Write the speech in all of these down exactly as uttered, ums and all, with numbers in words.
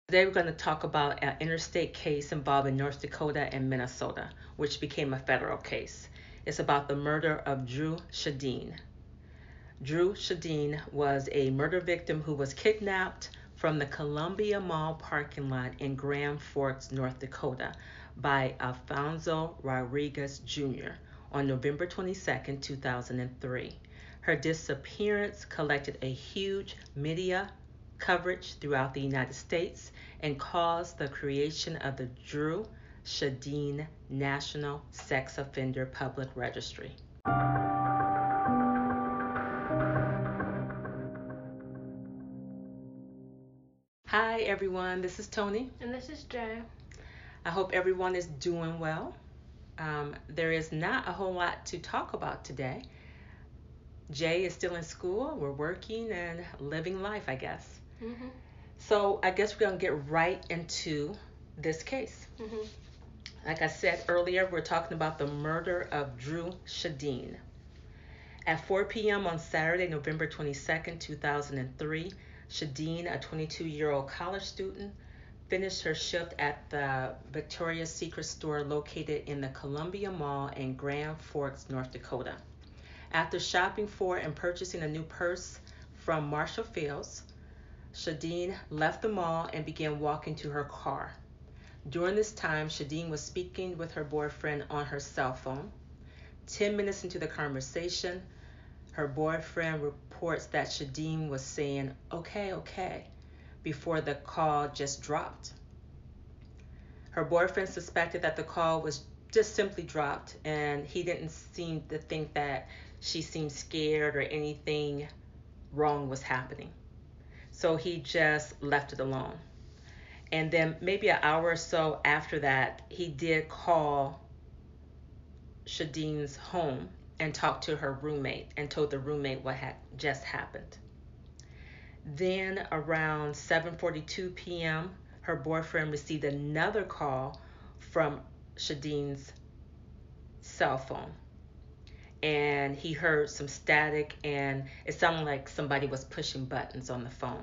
Today we're going to talk about an interstate case involving North Dakota and Minnesota, which became a federal case. It's about the murder of Drew Shadeen. Drew Shadeen was a murder victim who was kidnapped from the Columbia Mall parking lot in Grand Forks, North Dakota by Alfonso Rodriguez Junior on November twenty-second, two thousand three. Her disappearance collected a huge media coverage throughout the United States and caused the creation of the Drew Shadeen National Sex Offender Public Registry. Hi everyone, this is Tony. And this is Jay. I hope everyone is doing well. Um, there is not a whole lot to talk about today. Jay is still in school, we're working and living life, I guess. Mm-hmm. So I guess we're going to get right into this case. Mm-hmm. Like I said earlier, we're talking about the murder of Drew Shadeen. At four p.m. on Saturday, November twenty-second, two thousand three, Shadeen, a twenty-two-year-old college student, finished her shift at the Victoria's Secret store located in the Columbia Mall in Grand Forks, North Dakota. After shopping for and purchasing a new purse from Marshall Fields, Shadeen left the mall and began walking to her car. During this time, Shadeen was speaking with her boyfriend on her cell phone. Ten minutes into the conversation, her boyfriend reports that Shadeen was saying, "Okay, okay," before the call just dropped. Her boyfriend suspected that the call was just simply dropped, and he didn't seem to think that she seemed scared or anything wrong was happening. So he just left it alone. And then maybe an hour or so after that, he did call Shadeen's home and talked to her roommate and told the roommate what had just happened. Then around seven forty-two p.m., her boyfriend received another call from Shadeen's cell phone. And he heard some static, and it sounded like somebody was pushing buttons on the phone.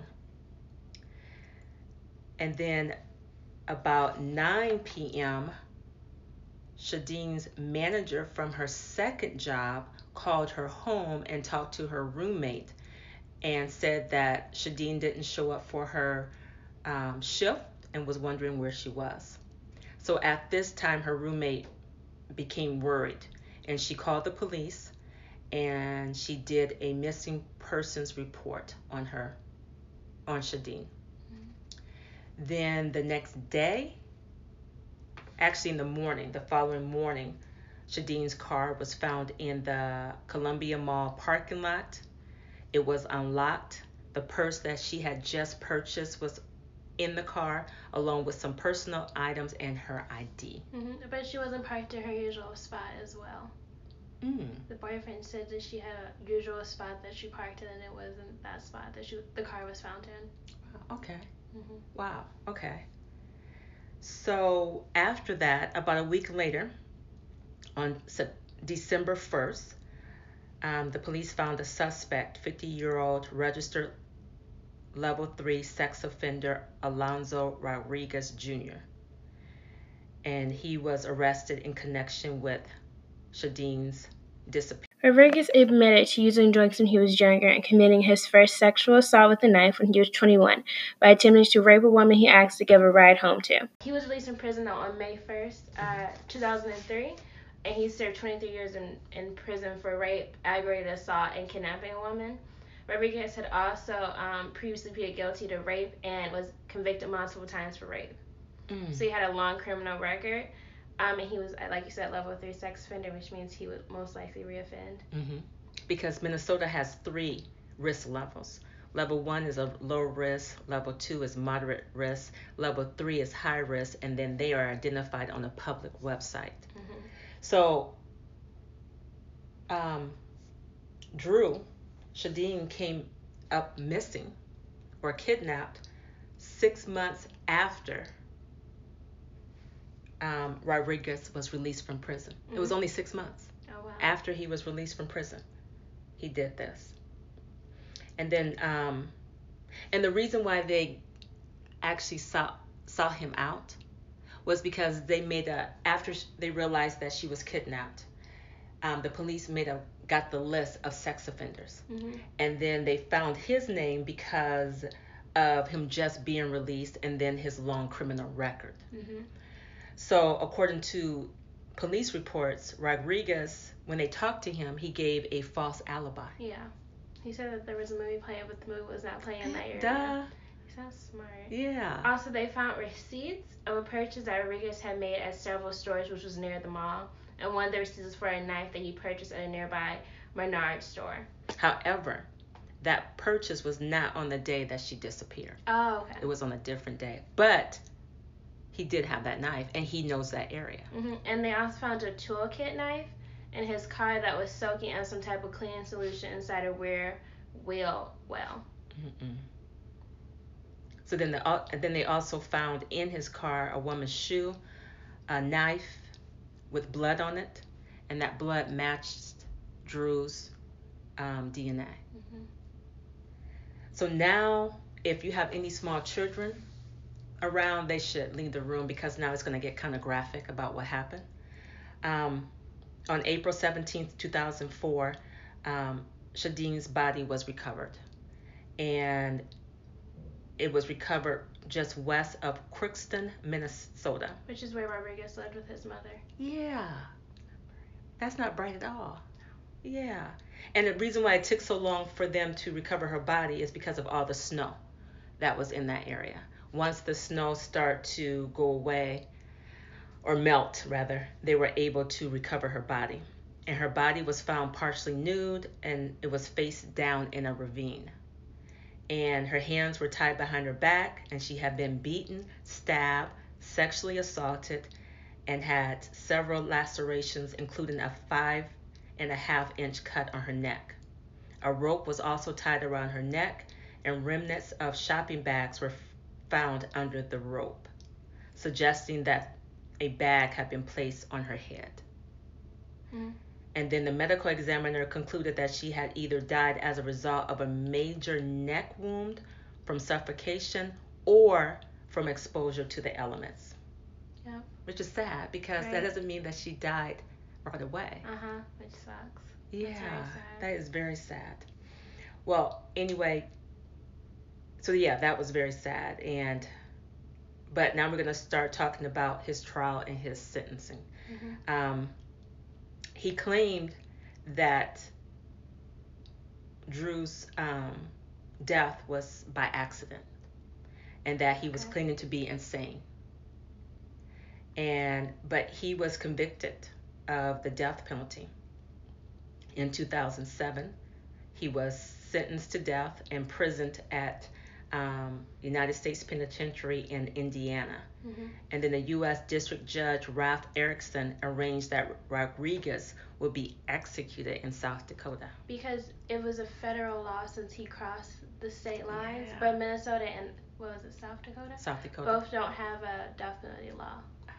And then about nine p.m., Shadeen's manager from her second job called her home and talked to her roommate and said that Shadeen didn't show up for her um, shift and was wondering where she was. So at this time, her roommate became worried, and she called the police, and she did a missing persons report on her, on Shadeen. Mm-hmm. Then the next day, actually in the morning, the following morning, Shadeen's car was found in the Columbia Mall parking lot. It was unlocked. The purse that she had just purchased was in the car, along with some personal items and her I D. Mm-hmm. But she wasn't parked in her usual spot as well. Mm. The boyfriend said that she had a usual spot that she parked in, and it wasn't that spot that she the car was found in. Okay. Mm-hmm. Wow. Okay. So after that, about a week later, on December first, um, the police found a suspect, fifty-year-old registered level three sex offender Alfonso Rodriguez Junior And he was arrested in connection with Shadeen's disappearance. Rodriguez admitted to using drugs when he was younger and committing his first sexual assault with a knife when he was twenty-one by attempting to rape a woman he asked to give a ride home to. He was released from prison on May first, uh, two thousand three, and he served twenty-three years in, in prison for rape, aggravated assault, and kidnapping a woman. Rodriguez had also um, previously pleaded guilty to rape and was convicted multiple times for rape. Mm. So he had a long criminal record. Um, and he was, like you said, level three sex offender, which means he would most likely reoffend. Mm-hmm. Because Minnesota has three risk levels. Level one is a low risk, level two is moderate risk, level three is high risk, and then they are identified on a public website. Mm-hmm. So, um, Drew Shadeen came up missing or kidnapped six months after Um, Rodriguez was released from prison. Mm-hmm. It was only six months oh, wow. after he was released from prison. He did this. And then, um, and the reason why they actually saw saw him out was because they made a after they realized that she was kidnapped. Um, the police made a got the list of sex offenders, mm-hmm. and then they found his name because of him just being released and then his long criminal record. Mm-hmm. So according to police reports, Rodriguez, when they talked to him, he gave a false alibi. Yeah. He said that there was a movie playing, but the movie was not playing in that area. Duh. He sounds smart. Yeah. Also, they found receipts of a purchase that Rodriguez had made at several stores, which was near the mall. And one of the receipts was for a knife that he purchased at a nearby Menards store. However, that purchase was not on the day that she disappeared. Oh, okay. It was on a different day. But he did have that knife, and he knows that area. Mm-hmm. And they also found a toolkit knife in his car that was soaking in some type of cleaning solution inside a rear wheel well. Mm-mm. So then, the, uh, then they also found in his car a woman's shoe, a knife with blood on it, and that blood matched Drew's um, D N A. Mm-hmm. So now, if you have any small children around, they should leave the room because now it's going to get kind of graphic about what happened. Um, on April seventeenth, two thousand four, um, Shadeen's body was recovered. And it was recovered just west of Crookston, Minnesota. Which is where Rodriguez lived with his mother. Yeah. That's not bright at all. Yeah. And the reason why it took so long for them to recover her body is because of all the snow that was in that area. Once the snow started to go away, or melt rather, they were able to recover her body. And her body was found partially nude, and it was face down in a ravine. And her hands were tied behind her back, and she had been beaten, stabbed, sexually assaulted, and had several lacerations, including a five and a half inch cut on her neck. A rope was also tied around her neck, and remnants of shopping bags were found under the rope, suggesting that a bag had been placed on her head. Mm. And then the medical examiner concluded that she had either died as a result of a major neck wound from suffocation or from exposure to the elements. Yeah. Which is sad because right. that doesn't mean that she died right away. Uh-huh, which sucks. Yeah, that is very sad. Well, anyway, so yeah, that was very sad. And but now we're going to start talking about his trial and his sentencing. Mm-hmm. Um, he claimed that Drew's um, death was by accident and that he was okay. claiming to be insane. And but he was convicted of the death penalty. In two thousand seven, he was sentenced to death, imprisoned at um, United States Penitentiary in Indiana. Mm-hmm. And then the U S District Judge Ralph Erickson arranged that Rodriguez would be executed in South Dakota. Because it was a federal law since he crossed the state lines, yeah. but Minnesota and, what was it, South Dakota? South Dakota. Both don't have a death penalty law.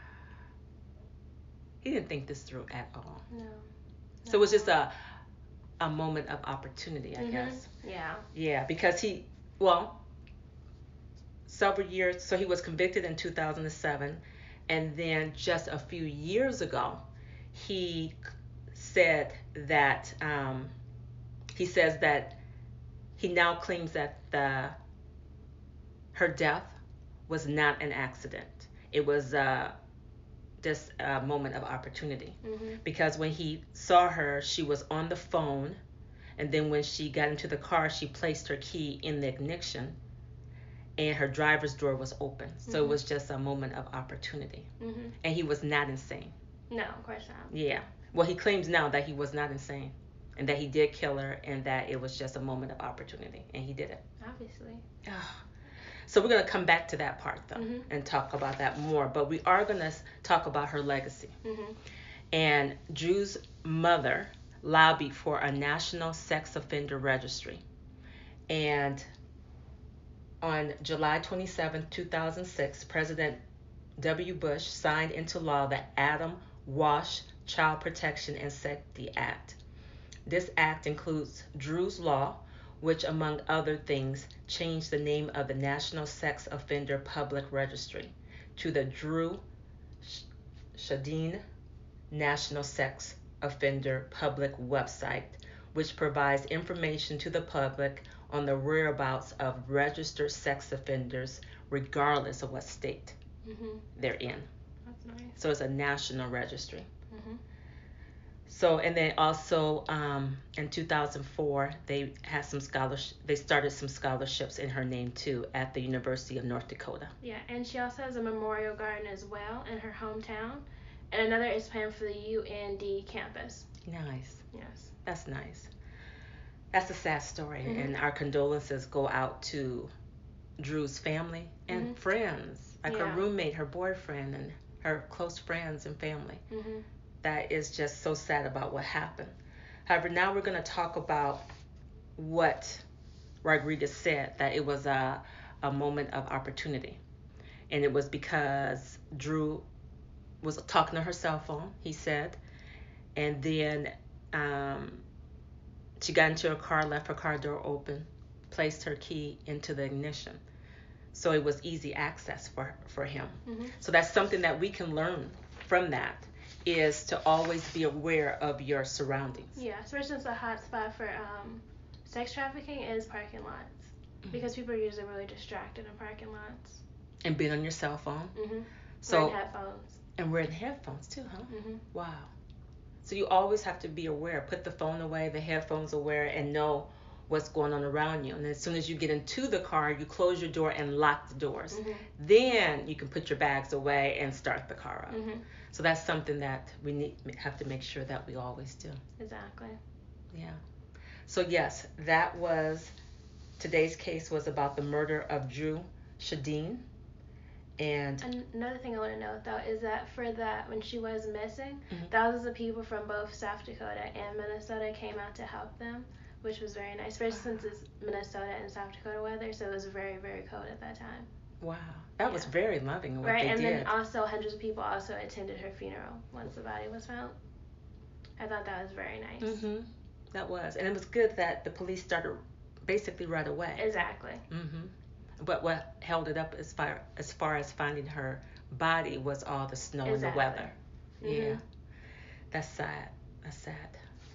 He didn't think this through at all. No. So no. It was just a a moment of opportunity, I mm-hmm. guess. Yeah. Yeah, because he, well, several years, so he was convicted in two thousand seven, and then just a few years ago, he said that, um, he says that he now claims that the her death was not an accident. It was uh, just a moment of opportunity. Mm-hmm. Because when he saw her, she was on the phone, and then when she got into the car, she placed her key in the ignition, and her driver's door was open. So mm-hmm. it was just a moment of opportunity. Mm-hmm. And he was not insane. No, of course not. Yeah. Well, he claims now that he was not insane, and that he did kill her, and that it was just a moment of opportunity, and he did it. Obviously. So we're going to come back to that part, though, mm-hmm. and talk about that more. But we are going to talk about her legacy. Mm-hmm. And Drew's mother lobbied for a national sex offender registry. And on July twenty-seventh, two thousand six, President W. Bush signed into law the Adam Walsh Child Protection and Safety Act. This act includes Drew's Law, which, among other things, changed the name of the National Sex Offender Public Registry to the Drew Shadeen National Sex Offender Public Website, which provides information to the public on the whereabouts of registered sex offenders, regardless of what state mm-hmm. they're in. That's nice. So it's a national registry. Mm-hmm. So, and then also um, in two thousand four, they had some scholarships. They started some scholarships in her name too at the University of North Dakota. Yeah, and she also has a memorial garden as well in her hometown, and another is planned for the U N D campus. Nice. Yes. That's nice. That's a sad story, mm-hmm. and our condolences go out to Drew's family and mm-hmm. friends, like yeah. her roommate, her boyfriend, and her close friends and family. Mm-hmm. That is just so sad about what happened. However, now we're going to talk about what Rodriguez said, that it was a, a moment of opportunity. And it was because Drew was talking to her cell phone, he said, and then um, she got into her car, left her car door open, placed her key into the ignition. So it was easy access for, for him. Mm-hmm. So that's something that we can learn from that, is to always be aware of your surroundings. Yeah, especially since a hot spot for um, sex trafficking is parking lots, mm-hmm. because people are usually really distracted in parking lots. And being on your cell phone. Mm-hmm. So, wearing headphones. And wearing headphones too, huh? Mm-hmm. Wow. So you always have to be aware. Put the phone away, the headphones away, and know what's going on around you. And as soon as you get into the car, you close your door and lock the doors. Mm-hmm. Then you can put your bags away and start the car up. Mm-hmm. So that's something that we need have to make sure that we always do. Exactly. Yeah. So yes, that was, today's case was about the murder of Drew Shadeen. And another thing I want to note though is that for that, when she was missing, mm-hmm. thousands of people from both South Dakota and Minnesota came out to help them, which was very nice, especially since it's Minnesota and South Dakota weather, so it was very, very cold at that time. Wow, that yeah. was very loving what right, they and did. Then also hundreds of people also attended her funeral once the body was found. I thought that was very nice. Mm-hmm. That was, and it was good that the police started basically right away. Exactly. Mm-hmm. But what held it up as far as far as finding her body was all the snow exactly. and the weather. Mm-hmm. Yeah, that's sad. That's sad.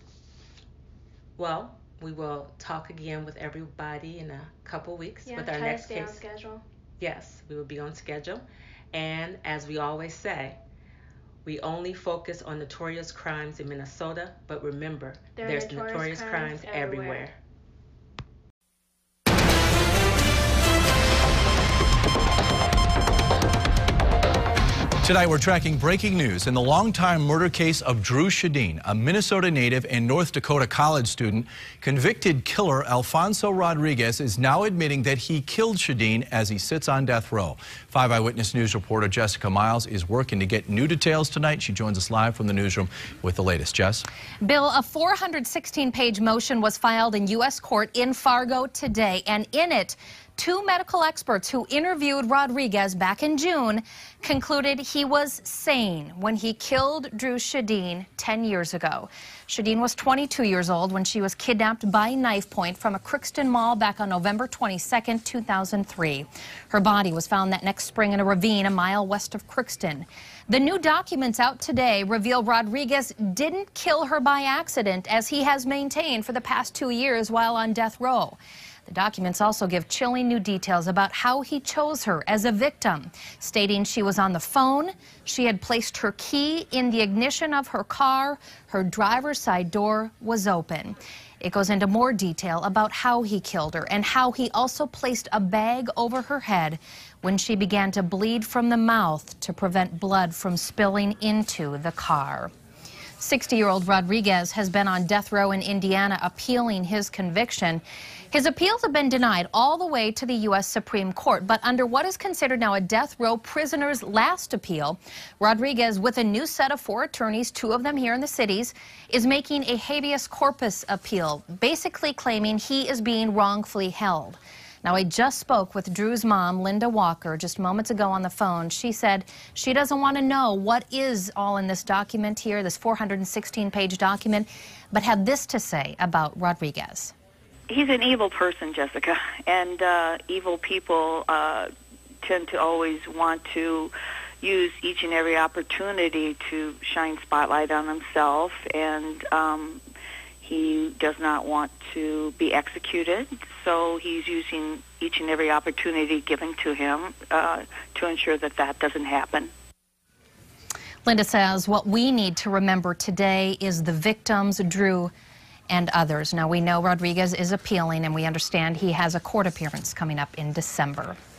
Well, we will talk again with everybody in a couple weeks yeah, with our try next to stay case. On schedule. Yes, we will be on schedule. And as we always say, we only focus on notorious crimes in Minnesota, but remember, there there's notorious, notorious crimes, crimes everywhere. everywhere. Tonight, we're tracking breaking news in the long-time murder case of Drew Shadeen, a Minnesota native and North Dakota college student. Convicted killer Alfonso Rodriguez is now admitting that he killed Shadeen as he sits on death row. Five Eyewitness News reporter Jessica Miles is working to get new details tonight. She joins us live from the newsroom with the latest. Jess? Bill, a four hundred sixteen page motion was filed in U S court in Fargo today, and in it, two medical experts who interviewed Rodriguez back in June concluded he was sane when he killed Drew Shadeen ten years ago. Shadeen was twenty-two years old when she was kidnapped by knife point from a Crookston mall back on November twenty-second, two thousand three. Her body was found that next spring in a ravine a mile west of Crookston. The new documents out today reveal Rodriguez didn't kill her by accident, as he has maintained for the past two years while on death row. The documents also give chilling new details about how he chose her as a victim, stating she was on the phone, she had placed her key in the ignition of her car, her driver's side door was open. It goes into more detail about how he killed her and how he also placed a bag over her head when she began to bleed from the mouth to prevent blood from spilling into the car. sixty-year-old Rodriguez has been on death row in Indiana appealing his conviction. His appeals have been denied all the way to the U S Supreme Court, but under what is considered now a death row prisoner's last appeal, Rodriguez, with a new set of four attorneys, two of them here in the cities, is making a habeas corpus appeal, basically claiming he is being wrongfully held. Now, I just spoke with Drew's mom, Linda Walker, just moments ago on the phone. She said she doesn't want to know what is all in this document here, this four hundred sixteen page document, but had this to say about Rodriguez. he's an evil person, Jessica, and uh, evil people uh, tend to always want to use each and every opportunity to shine spotlight on himself, and um, he does not want to be executed, so he's using each and every opportunity given to him uh, to ensure that that doesn't happen. Linda says what we need to remember today is the victims, Drew and others. Now, we know Rodriguez is appealing, and we understand he has a court appearance coming up in December.